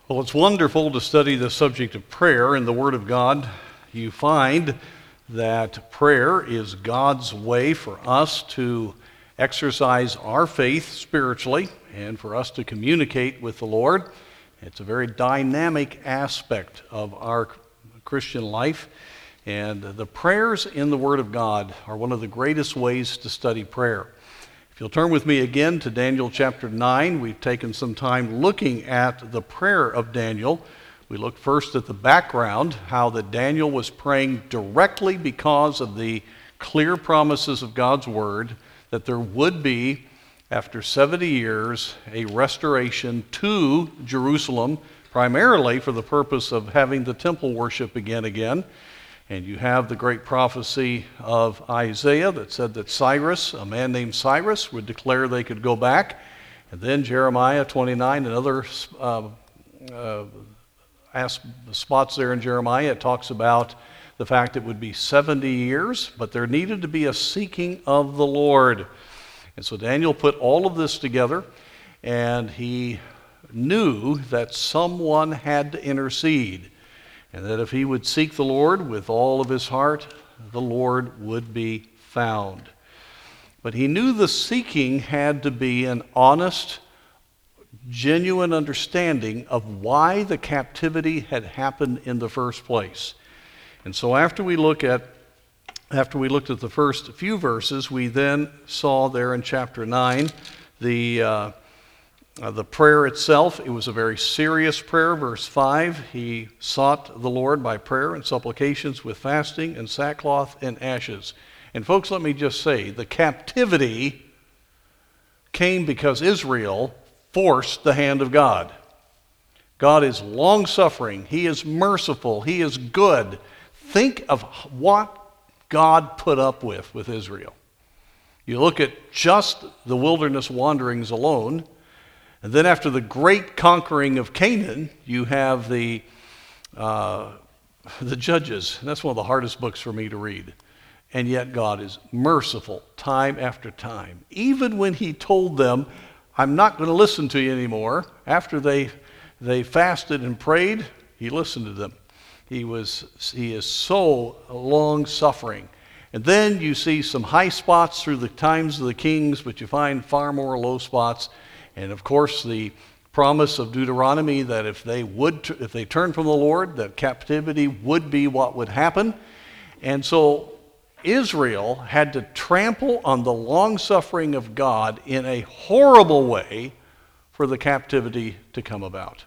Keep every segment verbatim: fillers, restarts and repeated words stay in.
Well, it's wonderful to study the subject of prayer in the Word of God. You find that prayer is God's way for us to exercise our faith spiritually and for us to communicate with the Lord. It's a very dynamic aspect of our Christian life, and the prayers in the Word of God are one of the greatest ways to study prayer. If you'll turn with me again to Daniel chapter nine, we've taken some time looking at the prayer of Daniel. We looked first at the background, how that Daniel was praying directly because of the clear promises of God's Word that there would be, after seventy years, a restoration to Jerusalem, primarily for the purpose of having the temple worship begin again. And you have the great prophecy of Isaiah that said that Cyrus, a man named Cyrus, would declare they could go back. And then Jeremiah twenty-nine and other uh, uh, spots there in Jeremiah, it talks about the fact it would be seventy years, but there needed to be a seeking of the Lord. And so Daniel put all of this together, and he knew that someone had to intercede. And that if he would seek the Lord with all of his heart, the Lord would be found. But he knew the seeking had to be an honest, genuine understanding of why the captivity had happened in the first place. And so after we look at after we looked at the first few verses, we then saw there in chapter nine the uh, Uh, the prayer itself. It was a very serious prayer. Verse five, he sought the Lord by prayer and supplications with fasting and sackcloth and ashes. And folks, let me just say, the captivity came because Israel forced the hand of God. God is long-suffering. He is merciful. He is good. Think of what God put up with with Israel. You look at just the wilderness wanderings alone. And then after the great conquering of Canaan, you have the uh, the Judges. And that's one of the hardest books for me to read. And yet God is merciful time after time. Even when he told them, I'm not going to listen to you anymore, after they they fasted and prayed, he listened to them. He was he is so long-suffering. And then you see some high spots through the times of the kings, but you find far more low spots. And of course, the promise of Deuteronomy that if they would, if they turned from the Lord, that captivity would be what would happen. And so Israel had to trample on the long-suffering of God in a horrible way for the captivity to come about.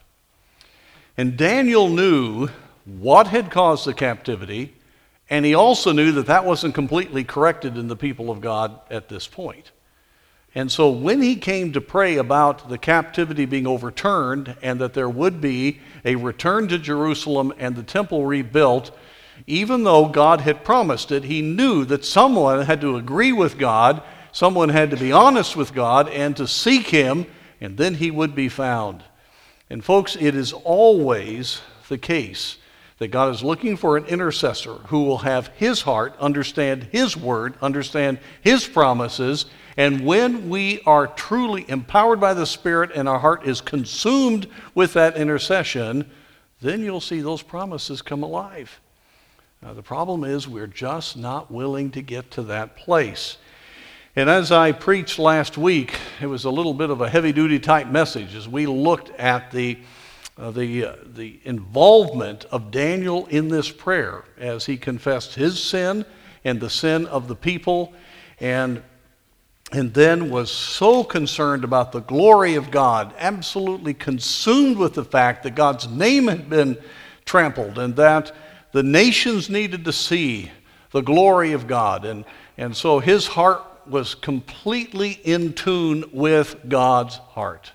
And Daniel knew what had caused the captivity, and he also knew that that wasn't completely corrected in the people of God at this point. And so when he came to pray about the captivity being overturned and that there would be a return to Jerusalem and the temple rebuilt, even though God had promised it, he knew that someone had to agree with God, someone had to be honest with God and to seek him, and then he would be found. And folks, it is always the case that God is looking for an intercessor who will have his heart, understand his word, understand his promises. And when we are truly empowered by the Spirit and our heart is consumed with that intercession, then you'll see those promises come alive. Now, the problem is we're just not willing to get to that place. And as I preached last week, it was a little bit of a heavy-duty type message as we looked at the Uh, the, uh, the involvement of Daniel in this prayer as he confessed his sin and the sin of the people, and, and then was so concerned about the glory of God, absolutely consumed with the fact that God's name had been trampled and that the nations needed to see the glory of God. And, and so his heart was completely in tune with God's heart.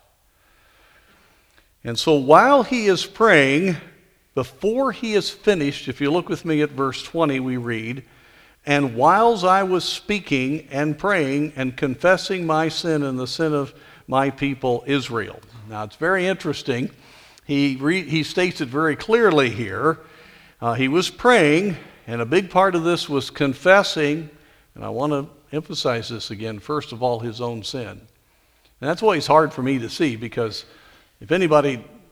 And so while he is praying, before he is finished, if you look with me at verse twenty, we read, and whiles I was speaking and praying and confessing my sin and the sin of my people Israel. Now it's very interesting. He, re- he states it very clearly here. Uh, he was praying, and a big part of this was confessing, and I want to emphasize this again, first of all, his own sin. And that's always hard for me to see, because if anybody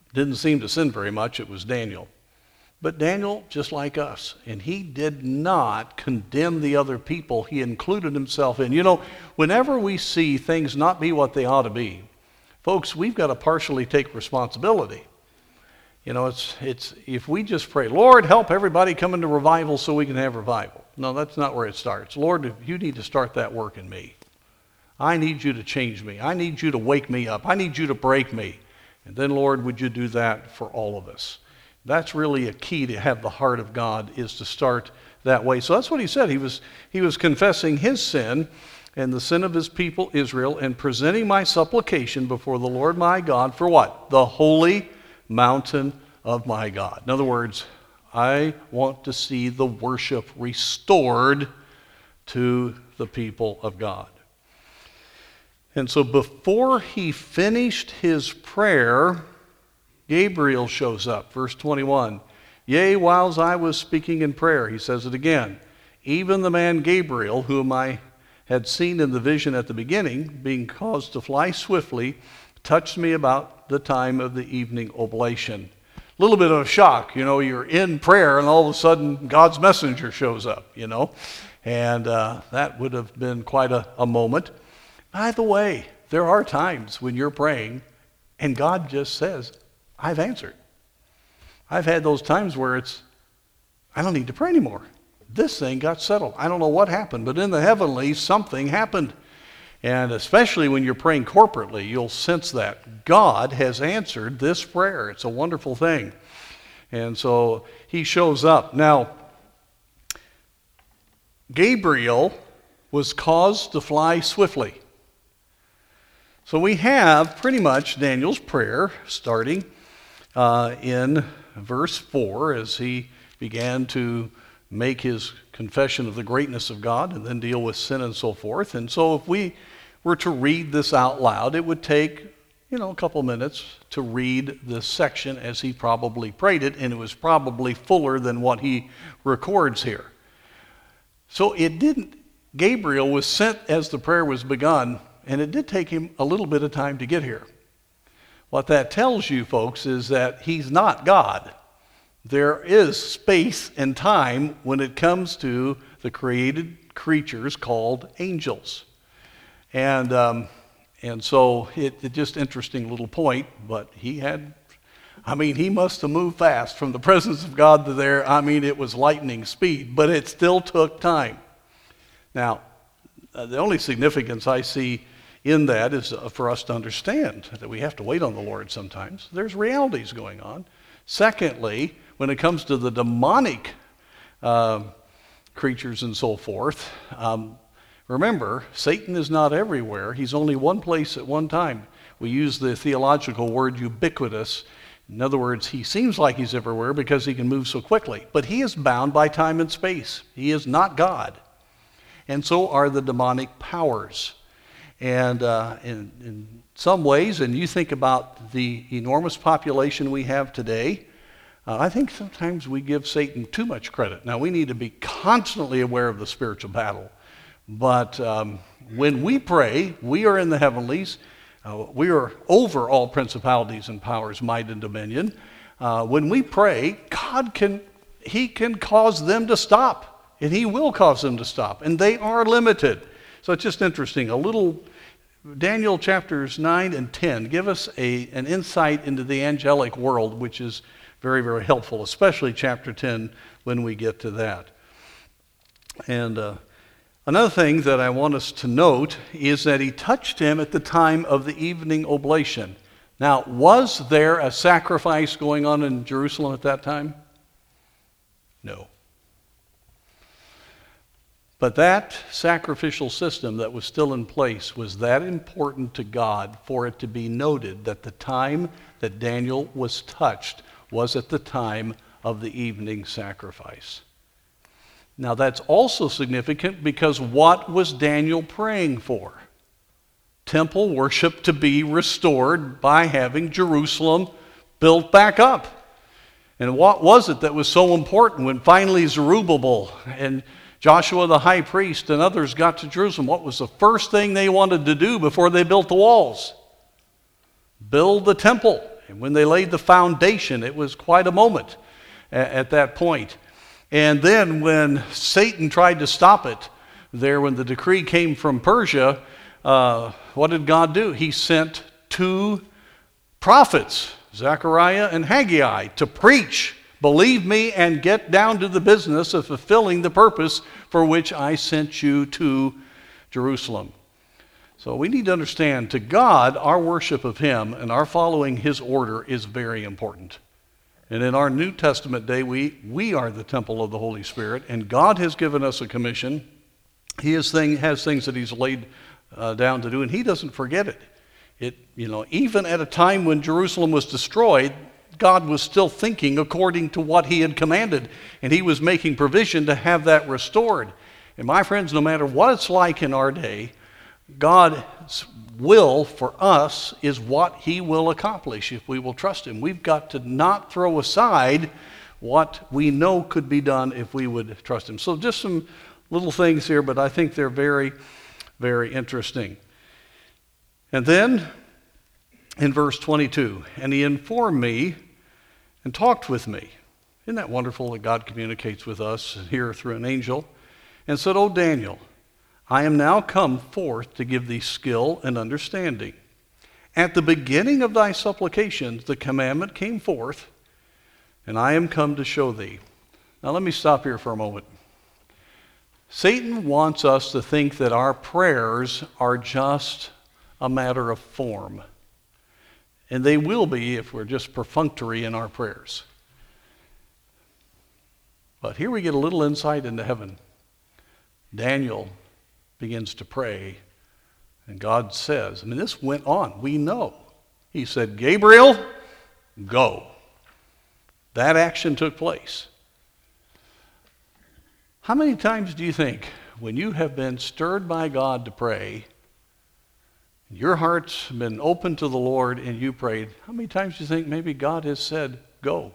didn't seem to sin very much, it was Daniel. But Daniel, just like us, and he did not condemn the other people. He included himself in. You know, whenever we see things not be what they ought to be, folks, we've got to partially take responsibility. You know, it's it's if we just pray, Lord, help everybody come into revival so we can have revival. No, that's not where it starts. Lord, you need to start that work in me. I need you to change me. I need you to wake me up. I need you to break me. And then, Lord, would you do that for all of us? That's really a key to have the heart of God, is to start that way. So that's what he said. He was he was confessing his sin and the sin of his people Israel, and presenting my supplication before the Lord my God for what? The holy mountain of my God. In other words, I want to see the worship restored to the people of God. And so before he finished his prayer, Gabriel shows up. Verse twenty-one. Yea, whiles I was speaking in prayer, he says it again, even the man Gabriel, whom I had seen in the vision at the beginning, being caused to fly swiftly, touched me about the time of the evening oblation. A little bit of a shock, you know, you're in prayer and all of a sudden God's messenger shows up, you know, and uh, that would have been quite a, a moment. By the way, there are times when you're praying and God just says, I've answered. I've had those times where it's, I don't need to pray anymore. This thing got settled. I don't know what happened, but in the heavenlies, something happened. And especially when you're praying corporately, you'll sense that God has answered this prayer. It's a wonderful thing. And so he shows up. Now, Gabriel was caused to fly swiftly. So we have pretty much Daniel's prayer starting uh, in verse four as he began to make his confession of the greatness of God and then deal with sin and so forth. And so if we were to read this out loud, it would take, you know, a couple minutes to read this section as he probably prayed it, and it was probably fuller than what he records here. So it didn't, Gabriel was sent as the prayer was begun, and it did take him a little bit of time to get here. What that tells you, folks, is that he's not God. There is space and time when it comes to the created creatures called angels. And um, and so it, it just interesting little point, but he had, I mean, he must have moved fast from the presence of God to there. I mean, it was lightning speed, but it still took time. Now, uh, the only significance I see in that is uh, for us to understand that we have to wait on the Lord sometimes. There's realities going on. Secondly, when it comes to the demonic uh, creatures and so forth, um, remember, Satan is not everywhere. He's only one place at one time. We use the theological word ubiquitous. In other words, he seems like he's everywhere because he can move so quickly. But he is bound by time and space. He is not God. And so are the demonic powers. And uh, in, in some ways, and you think about the enormous population we have today, uh, I think sometimes we give Satan too much credit. Now, we need to be constantly aware of the spiritual battle. But um, when we pray, we are in the heavenlies. Uh, we are over all principalities and powers, might and dominion. Uh, when we pray, God can, he can cause them to stop. And he will cause them to stop. And they are limited. So it's just interesting. A little, Daniel chapters nine and ten give us a, an insight into the angelic world, which is very, very helpful, especially chapter ten when we get to that. And uh, another thing that I want us to note is that he touched him at the time of the evening oblation. Now, was there a sacrifice going on in Jerusalem at that time? No. But that sacrificial system that was still in place was that important to God for it to be noted that the time that Daniel was touched was at the time of the evening sacrifice. Now that's also significant because what was Daniel praying for? Temple worship to be restored by having Jerusalem built back up. And what was it that was so important when finally Zerubbabel and Joshua the high priest and others got to Jerusalem? What was the first thing they wanted to do before they built the walls? Build the temple. And when they laid the foundation, it was quite a moment at, at that point. And then when Satan tried to stop it, there when the decree came from Persia, uh, what did God do? He sent two prophets, Zechariah and Haggai, to preach, believe me, and get down to the business of fulfilling the purpose for which I sent you to Jerusalem. So we need to understand, to God, our worship of Him and our following His order is very important. And in our New Testament day, we, we are the temple of the Holy Spirit, and God has given us a commission. He has, thing, has things that He's laid uh, down to do, and He doesn't forget it. It, you know, even at a time when Jerusalem was destroyed, God was still thinking according to what He had commanded, and He was making provision to have that restored. And my friends, no matter what it's like in our day, God's will for us is what He will accomplish if we will trust Him. We've got to not throw aside what we know could be done if we would trust Him. So just some little things here, but I think they're very, very interesting. And then in verse twenty-two, and He informed me and talked with me. Isn't that wonderful that God communicates with us here through an angel? And said, O Daniel, I am now come forth to give thee skill and understanding. At the beginning of thy supplications, the commandment came forth, and I am come to show thee. Now let me stop here for a moment. Satan wants us to think that our prayers are just a matter of form. And they will be if we're just perfunctory in our prayers. But here we get a little insight into heaven. Daniel begins to pray, and God says, I mean, this went on. We know. He said, Gabriel, go. That action took place. How many times do you think when you have been stirred by God to pray, your heart's been open to the Lord and you prayed, how many times do you think maybe God has said, go?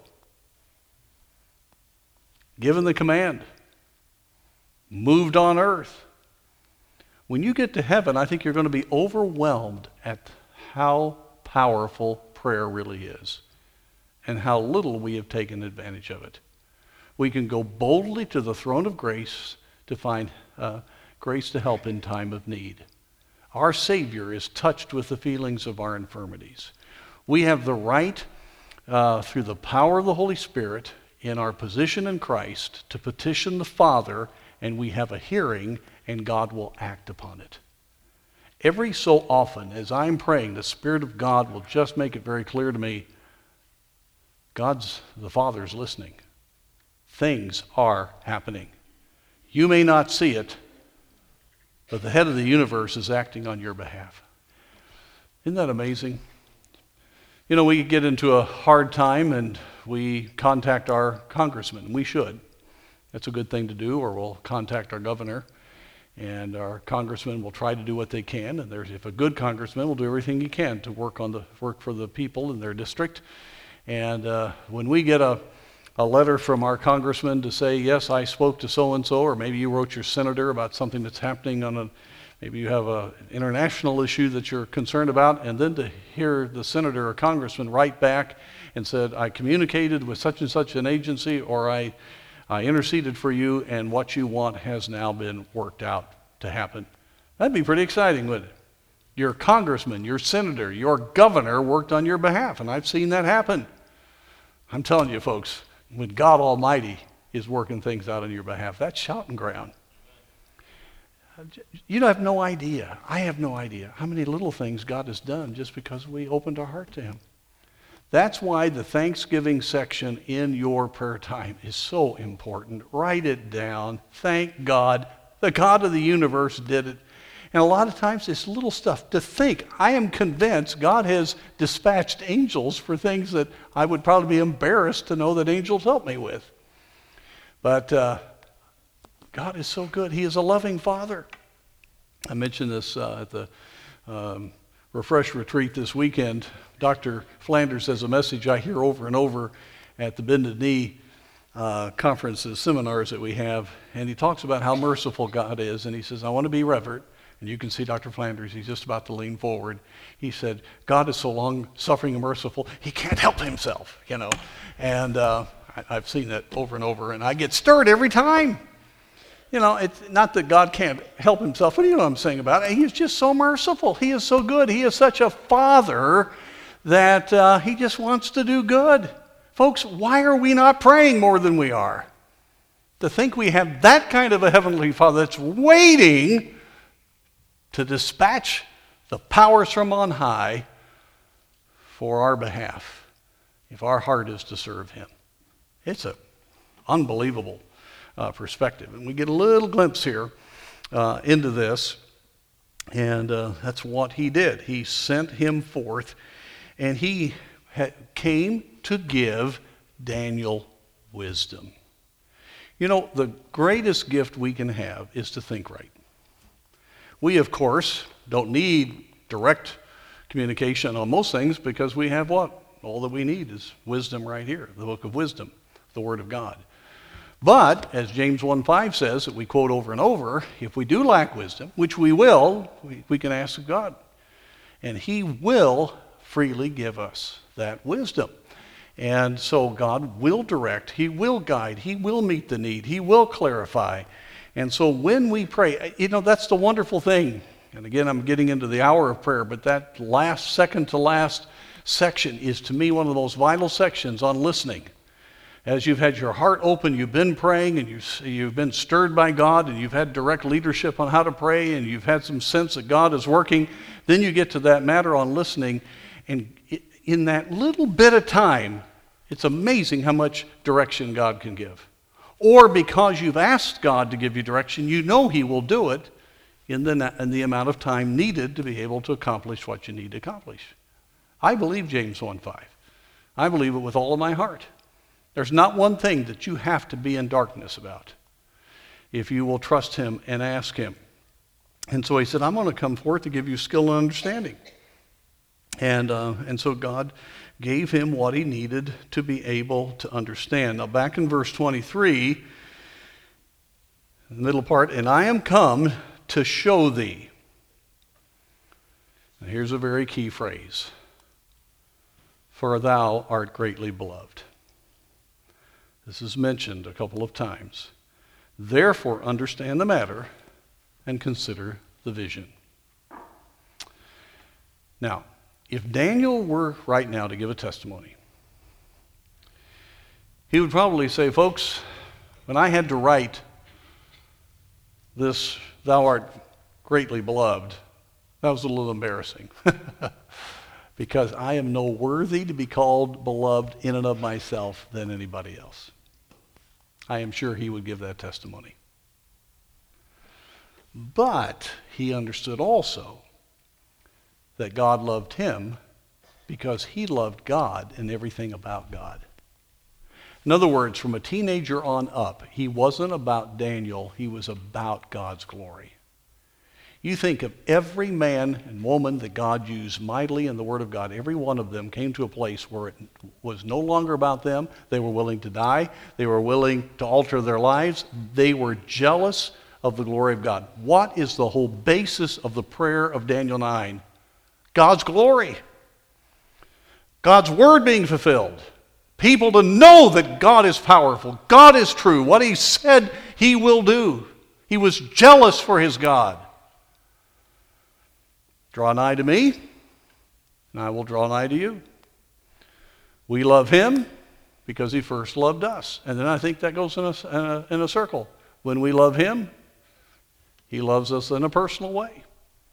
Given the command. Moved on earth. When you get to heaven, I think you're going to be overwhelmed at how powerful prayer really is and how little we have taken advantage of it. We can go boldly to the throne of grace to find uh, grace to help in time of need. Our Savior is touched with the feelings of our infirmities. We have the right, uh, through the power of the Holy Spirit, in our position in Christ, to petition the Father, and we have a hearing, and God will act upon it. Every so often, as I'm praying, the Spirit of God will just make it very clear to me, God's, the Father's listening. Things are happening. You may not see it, but the head of the universe is acting on your behalf. Isn't that amazing? You know, we get into a hard time and we contact our congressman. We should. That's a good thing to do, or we'll contact our governor. And our congressmen will try to do what they can. And there's, if a good congressman will do everything he can to work on the work for the people in their district. And uh, when we get a a letter from our congressman to say, yes, I spoke to so-and-so, or maybe you wrote your senator about something that's happening on a, maybe you have an international issue that you're concerned about, and then to hear the senator or congressman write back and said, I communicated with such and such an agency, or I, I interceded for you, and what you want has now been worked out to happen. That'd be pretty exciting, wouldn't it? Your congressman, your senator, your governor worked on your behalf, and I've seen that happen. I'm telling you, folks, when God Almighty is working things out on your behalf, that's shouting ground. You have no idea. I have no idea how many little things God has done just because we opened our heart to Him. That's why the Thanksgiving section in your prayer time is so important. Write it down. Thank God. The God of the universe did it. And a lot of times it's little stuff. To think, I am convinced God has dispatched angels for things that I would probably be embarrassed to know that angels help me with. But uh, God is so good. He is a loving Father. I mentioned this uh, at the um, Refresh Retreat this weekend. Doctor Flanders has a message I hear over and over at the Bended Knee uh, conferences, seminars that we have. And he talks about how merciful God is. And he says, I want to be reverent. And you can see Doctor Flanders, he's just about to lean forward. He said, God is so long-suffering and merciful, he can't help himself, you know. And uh, I, I've seen that over and over, and I get stirred every time. You know, it's not that God can't help himself, but you know what I'm saying about it. He's just so merciful. He is so good. He is such a father that uh, he just wants to do good. Folks, why are we not praying more than we are? To think we have that kind of a heavenly Father that's waiting to dispatch the powers from on high for our behalf, if our heart is to serve him. It's an unbelievable uh, perspective. And we get a little glimpse here uh, into this, and uh, that's what he did. He sent him forth, and he ha- came to give Daniel wisdom. You know, the greatest gift we can have is to think right. We, of course, don't need direct communication on most things because we have what? All that we need is wisdom right here, the book of wisdom, the Word of God. But, as James one five says, that we quote over and over, if we do lack wisdom, which we will, we, we can ask of God. And he will freely give us that wisdom. And so God will direct, he will guide, he will meet the need, he will clarify. And so when we pray, you know, that's the wonderful thing. And again, I'm getting into the hour of prayer, but that last, second to last section is to me one of those vital sections on listening. As you've had your heart open, you've been praying, and you've, you've been stirred by God, and you've had direct leadership on how to pray, and you've had some sense that God is working, then you get to that matter on listening, and in that little bit of time, it's amazing how much direction God can give. Or because you've asked God to give you direction, you know he will do it in the, in the amount of time needed to be able to accomplish what you need to accomplish. I believe James one five. I believe it with all of my heart. There's not one thing that you have to be in darkness about if you will trust him and ask him. And so he said, I'm going to come forth to give you skill and understanding. And, uh, and so God gave him what he needed to be able to understand. Now back in verse twenty-three, the middle part, and I am come to show thee. And here's a very key phrase. For thou art greatly beloved. This is mentioned a couple of times. Therefore understand the matter and consider the vision. Now, if Daniel were right now to give a testimony, he would probably say, folks, when I had to write this, thou art greatly beloved, that was a little embarrassing. Because I am no worthy to be called beloved in and of myself than anybody else. I am sure he would give that testimony. But he understood also that God loved him because he loved God and everything about God. In other words, from a teenager on up, he wasn't about Daniel, he was about God's glory. You think of every man and woman that God used mightily in the Word of God, every one of them came to a place where it was no longer about them. They were willing to die. They were willing to alter their lives. They were jealous of the glory of God. What is the whole basis of the prayer of Daniel nine? God's glory. God's word being fulfilled. People to know that God is powerful. God is true. What he said he will do. He was jealous for his God. Draw nigh to me, and I will draw nigh to you. We love him because he first loved us. And then I think that goes in a, in a, in a circle. When we love him, he loves us in a personal way.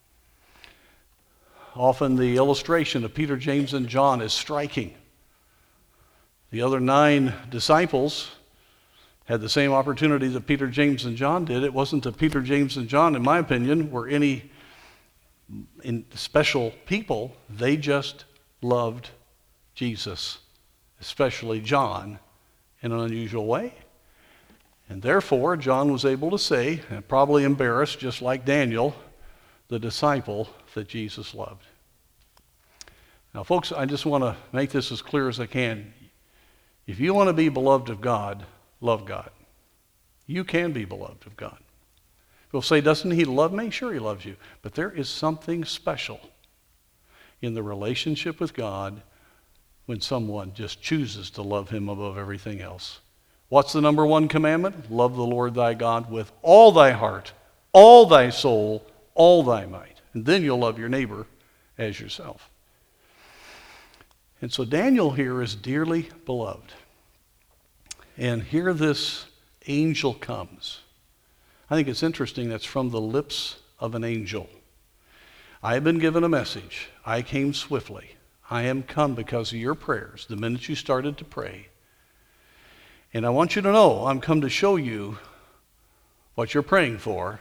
Often the illustration of Peter, James, and John is striking. The other nine disciples had the same opportunity that Peter, James, and John did. It wasn't that Peter, James, and John, in my opinion, were any in special people. They just loved Jesus, especially John, in an unusual way. And therefore, John was able to say, and probably embarrassed, just like Daniel, the disciple that Jesus loved. Now, folks, I just want to make this as clear as I can. If you want to be beloved of God, love God. You can be beloved of God. People say, doesn't he love me? Sure, he loves you. But there is something special in the relationship with God when someone just chooses to love him above everything else. What's the number one commandment? Love the Lord thy God with all thy heart, all thy soul, all thy might. And then you'll love your neighbor as yourself. And so Daniel here is dearly beloved. And here this angel comes. I think it's interesting that's from the lips of an angel. I have been given a message. I came swiftly. I am come because of your prayers, the minute you started to pray. And I want you to know I'm come to show you what you're praying for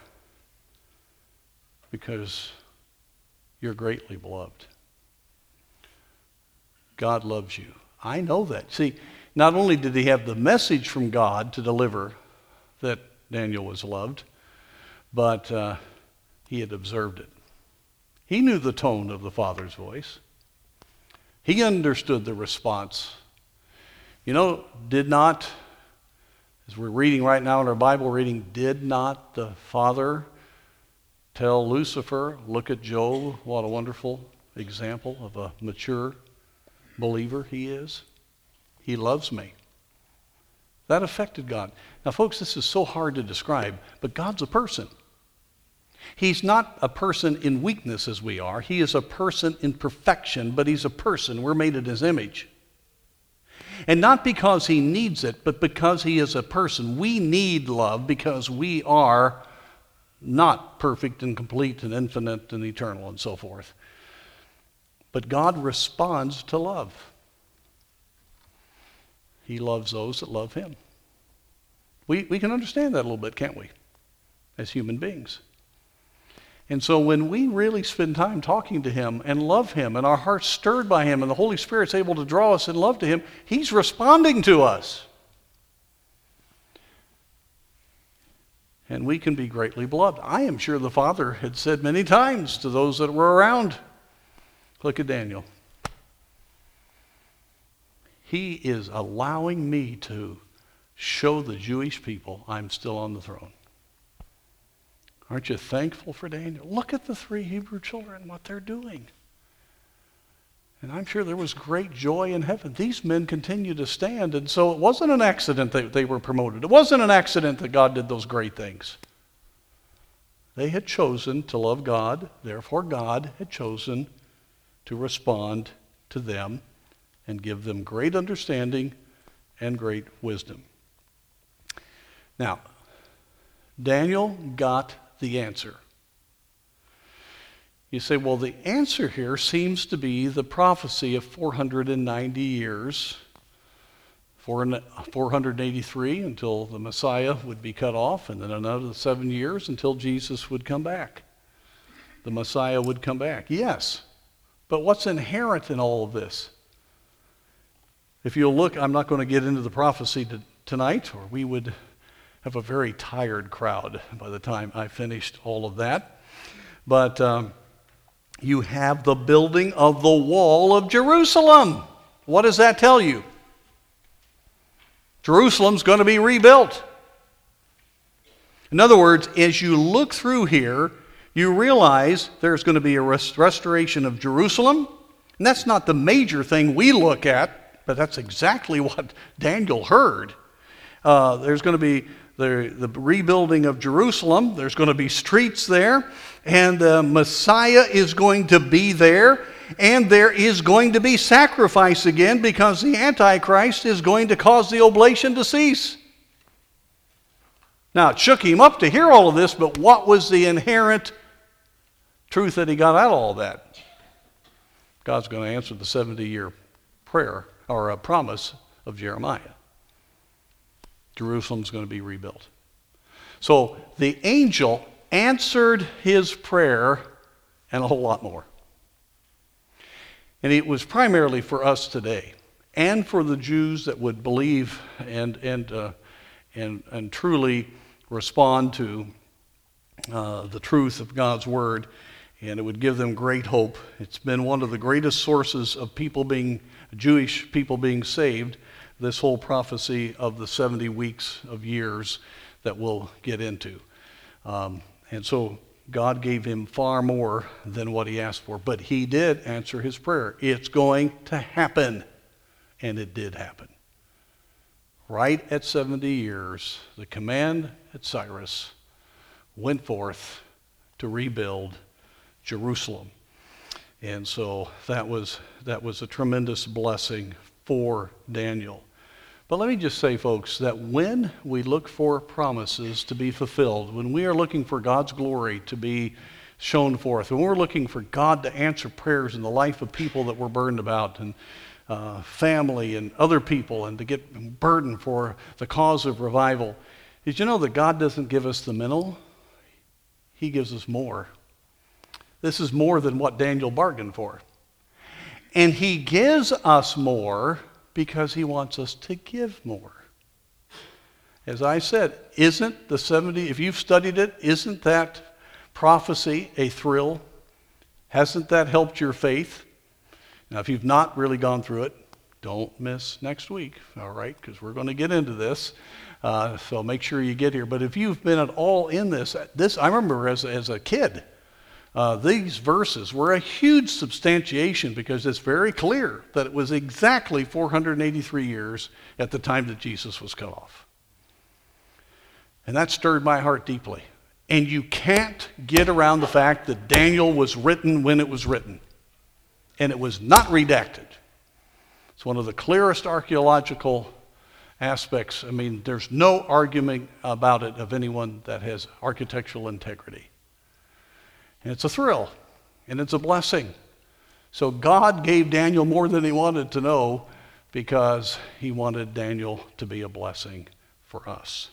because you're greatly beloved. God loves you. I know that. See, not only did he have the message from God to deliver that Daniel was loved, but uh, he had observed it. He knew the tone of the Father's voice. He understood the response. You know, did not, as we're reading right now in our Bible reading, did not the Father tell Lucifer, look at Job, what a wonderful example of a mature believer he is. He loves me. That affected God. Now, folks, this is so hard to describe, but God's a person. He's not a person in weakness as we are. He is a person in perfection, but he's a person. We're made in his image. And not because he needs it, but because he is a person. We need love because we are not perfect and complete and infinite and eternal and so forth. But God responds to love. He loves those that love him. We, we can understand that a little bit, can't we, as human beings? And so when we really spend time talking to him and love him and our hearts stirred by him and the Holy Spirit's able to draw us in love to him, he's responding to us. And we can be greatly beloved. I am sure the Father had said many times to those that were around, look at Daniel. He is allowing me to show the Jewish people I'm still on the throne. Aren't you thankful for Daniel? Look at the three Hebrew children, what they're doing. And I'm sure there was great joy in heaven. These men continue to stand, and so it wasn't an accident that they were promoted. It wasn't an accident that God did those great things. They had chosen to love God, therefore God had chosen to respond to them and give them great understanding and great wisdom. Now, Daniel got the answer. You say, well, the answer here seems to be the prophecy of four hundred ninety years, four hundred eighty-three until the Messiah would be cut off, and then another seven years until Jesus would come back. The Messiah would come back. Yes, but what's inherent in all of this? If you'll look, I'm not going to get into the prophecy to, tonight, or we would have a very tired crowd by the time I finished all of that. But um, you have the building of the wall of Jerusalem. What does that tell you? Jerusalem's going to be rebuilt. In other words, as you look through here, you realize there's going to be a rest- restoration of Jerusalem. And that's not the major thing we look at, but that's exactly what Daniel heard. Uh, there's going to be the, the rebuilding of Jerusalem. There's going to be streets there. And the Messiah is going to be there. And there is going to be sacrifice again because the Antichrist is going to cause the oblation to cease. Now, it shook him up to hear all of this, but what was the inherent truth that he got out of all that? God's going to answer the seventy-year prayer or a promise of Jeremiah. Jerusalem's going to be rebuilt. So the angel answered his prayer and a whole lot more. And it was primarily for us today and for the Jews that would believe and and uh, and and truly respond to uh, the truth of God's word, and it would give them great hope. It's been one of the greatest sources of people being Jewish people being saved. This whole prophecy of the seventy weeks of years that we'll get into. Um, And so God gave him far more than what he asked for. But he did answer his prayer. It's going to happen. And it did happen. Right at seventy years, the command at Cyrus went forth to rebuild Jerusalem. And so that was, that was a tremendous blessing for Daniel. But let me just say, folks, that when we look for promises to be fulfilled, when we are looking for God's glory to be shown forth, when we're looking for God to answer prayers in the life of people that we're burdened about, and uh, family and other people, and to get burdened for the cause of revival, did you know that God doesn't give us the minimal? He gives us more. This is more than what Daniel bargained for. And he gives us more because he wants us to give more. As I said, isn't the seventy, if you've studied it, isn't that prophecy a thrill? Hasn't that helped your faith? Now, if you've not really gone through it, don't miss next week, all right, because we're going to get into this. Uh, so make sure you get here. But if you've been at all in this, this I remember as, as a kid, Uh, these verses were a huge substantiation because it's very clear that it was exactly four hundred eighty-three years at the time that Jesus was cut off. And that stirred my heart deeply. And you can't get around the fact that Daniel was written when it was written. And it was not redacted. It's one of the clearest archaeological aspects. I mean, there's no argument about it of anyone that has architectural integrity. And it's a thrill, and it's a blessing. So God gave Daniel more than he wanted to know because he wanted Daniel to be a blessing for us.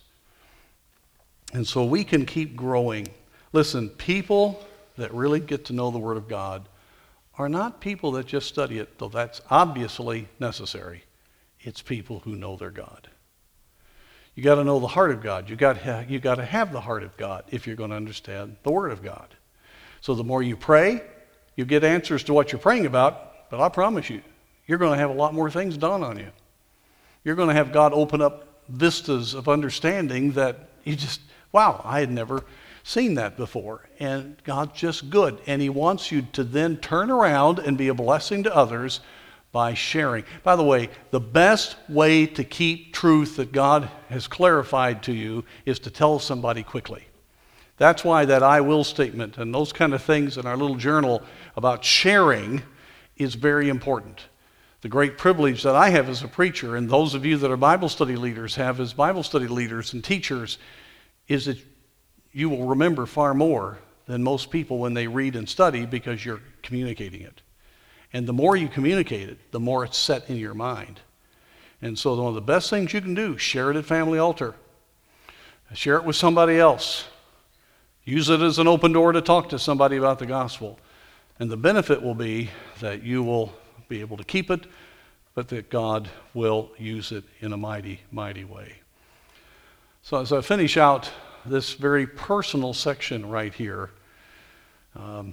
And so we can keep growing. Listen, people that really get to know the Word of God are not people that just study it, though that's obviously necessary. It's people who know their God. You got to know the heart of God. You got you got to have the heart of God if you're going to understand the Word of God. So the more you pray, you get answers to what you're praying about, but I promise you, you're going to have a lot more things dawn on you. You're going to have God open up vistas of understanding that you just, wow, I had never seen that before. And God's just good. And he wants you to then turn around and be a blessing to others by sharing. By the way, the best way to keep truth that God has clarified to you is to tell somebody quickly. That's why that I will statement and those kind of things in our little journal about sharing is very important. The great privilege that I have as a preacher, and those of you that are Bible study leaders have as Bible study leaders and teachers, is that you will remember far more than most people when they read and study because you're communicating it. And the more you communicate it, the more it's set in your mind. And so one of the best things you can do, share it at Family Altar. Share it with somebody else. Use it as an open door to talk to somebody about the gospel. And the benefit will be that you will be able to keep it, but that God will use it in a mighty, mighty way. So as I finish out this very personal section right here, um,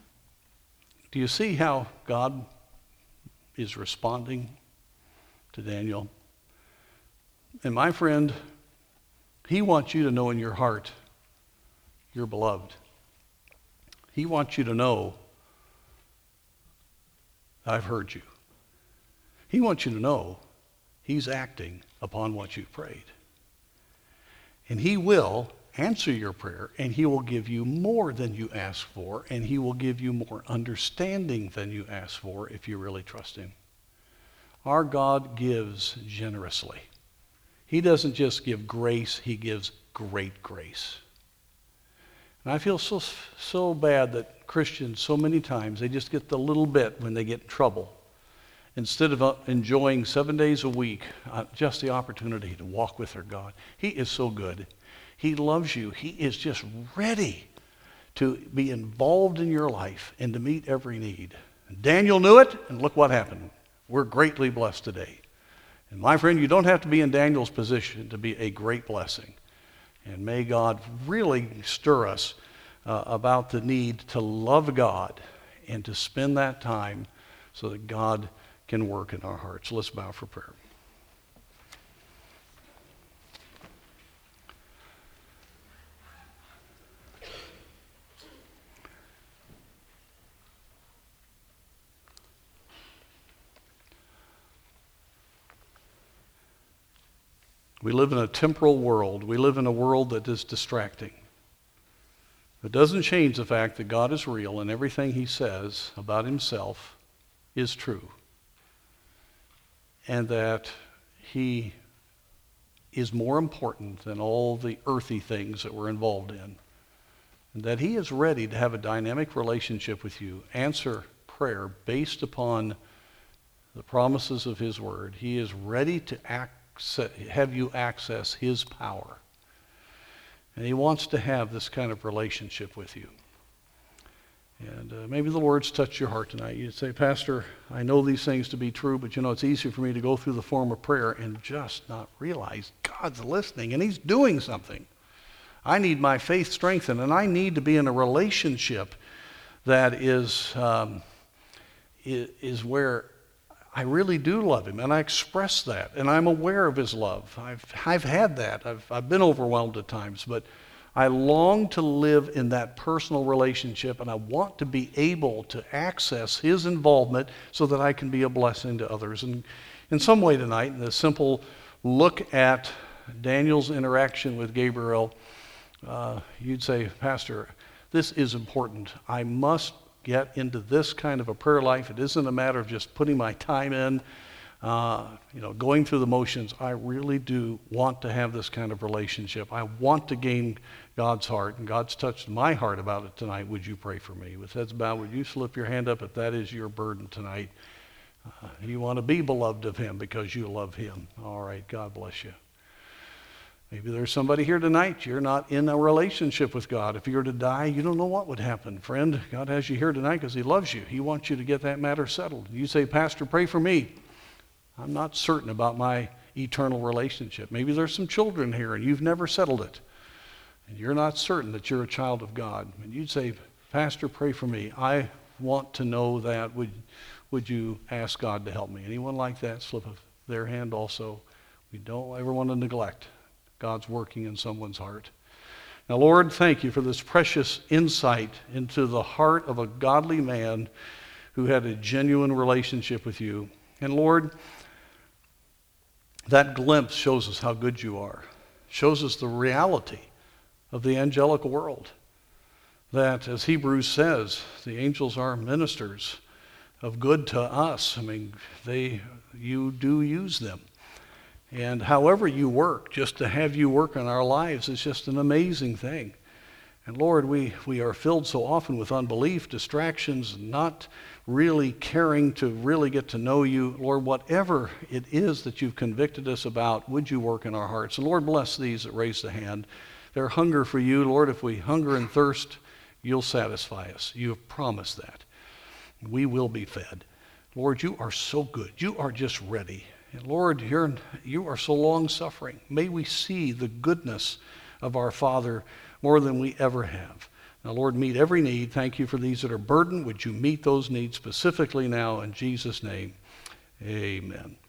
do you see how God is responding to Daniel? And my friend, he wants you to know in your heart you're beloved. He wants you to know, I've heard you. He wants you to know he's acting upon what you've prayed. And he will answer your prayer, and he will give you more than you ask for, and he will give you more understanding than you ask for if you really trust him. Our God gives generously. He doesn't just give grace, he gives great grace. And I feel so so bad that Christians, so many times, they just get the little bit when they get in trouble. Instead of uh, enjoying seven days a week, uh, just the opportunity to walk with their God. He is so good. He loves you. He is just ready to be involved in your life and to meet every need. Daniel knew it, and look what happened. We're greatly blessed today. And my friend, you don't have to be in Daniel's position to be a great blessing. And may God really stir us uh, about the need to love God and to spend that time so that God can work in our hearts. Let's bow for prayer. We live in a temporal world. We live in a world that is distracting. It doesn't change the fact that God is real and everything he says about himself is true. And that he is more important than all the earthy things that we're involved in. And that he is ready to have a dynamic relationship with you, answer prayer based upon the promises of his word. He is ready to access, have you access his power. And he wants to have this kind of relationship with you. And uh, maybe the Lord's touched your heart tonight. You'd say, Pastor, I know these things to be true, but you know, it's easy for me to go through the form of prayer and just not realize God's listening and he's doing something. I need my faith strengthened, and I need to be in a relationship that is, um, is, is where I really do love him, and I express that, and I'm aware of his love. I've, I've had that. I've, I've been overwhelmed at times, but I long to live in that personal relationship, and I want to be able to access his involvement so that I can be a blessing to others. And in some way tonight, in this simple look at Daniel's interaction with Gabriel, uh, you'd say, Pastor, this is important. I must get into this kind of a prayer life. It isn't a matter of just putting my time in, uh, you know, going through the motions. I really do want to have this kind of relationship. I want to gain God's heart, and God's touched my heart about it tonight. Would you pray for me? With heads bowed, would you slip your hand up if that is your burden tonight? Uh, you want to be beloved of him because you love him. All right, God bless you. Maybe there's somebody here tonight, you're not in a relationship with God. If you were to die, you don't know what would happen. Friend, God has you here tonight because he loves you. He wants you to get that matter settled. You say, Pastor, pray for me. I'm not certain about my eternal relationship. Maybe there's some children here and you've never settled it. And you're not certain that you're a child of God. And you'd say, Pastor, pray for me. I want to know that. Would, would you ask God to help me? Anyone like that? Slip of their hand also. We don't ever want to neglect God's working in someone's heart. Now, Lord, thank you for this precious insight into the heart of a godly man who had a genuine relationship with you. And Lord, that glimpse shows us how good you are, shows us the reality of the angelic world. That, as Hebrews says, the angels are ministers of good to us. I mean, they, you do use them. And however you work, just to have you work in our lives is just an amazing thing. And Lord, we, we are filled so often with unbelief, distractions, not really caring to really get to know you. Lord, whatever it is that you've convicted us about, would you work in our hearts? And Lord, bless these that raised a hand. Their hunger for you, Lord, if we hunger and thirst, you'll satisfy us. You have promised that. We will be fed. Lord, you are so good. You are just ready. And Lord, you're, you are so long-suffering. May we see the goodness of our Father more than we ever have. Now, Lord, meet every need. Thank you for these that are burdened. Would you meet those needs specifically now in Jesus' name? Amen.